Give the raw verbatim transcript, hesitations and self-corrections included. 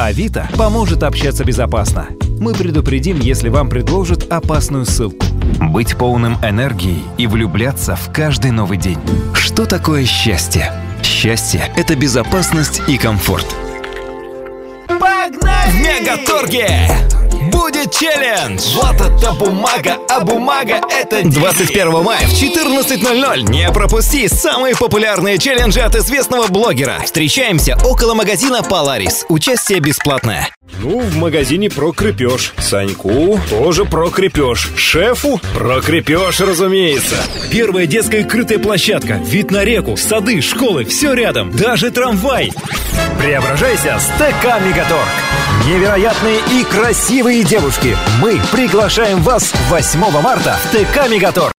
Авито поможет общаться безопасно. Мы предупредим, если вам предложат опасную ссылку. Быть полным энергии и влюбляться в каждый новый день. Что такое счастье? Счастье – это безопасность и комфорт. Погнали! В Мегаторге будет челлендж! Вот это бумага, а бумага это... двадцать первого мая в четырнадцать ноль ноль не пропусти самые популярные челленджи от известного блогера. Встречаемся около магазина Polaris. Участие бесплатное. Ну, в магазине про крепеж. Саньку тоже про крепеж. Шефу про крепеж, разумеется. Первая детская крытая площадка, вид на реку, сады, школы, все рядом, даже трамвай. Преображайся с ТК Мегаторг. Невероятные и красивые девушки. Мы приглашаем вас восьмого марта в ТК Мегаторг.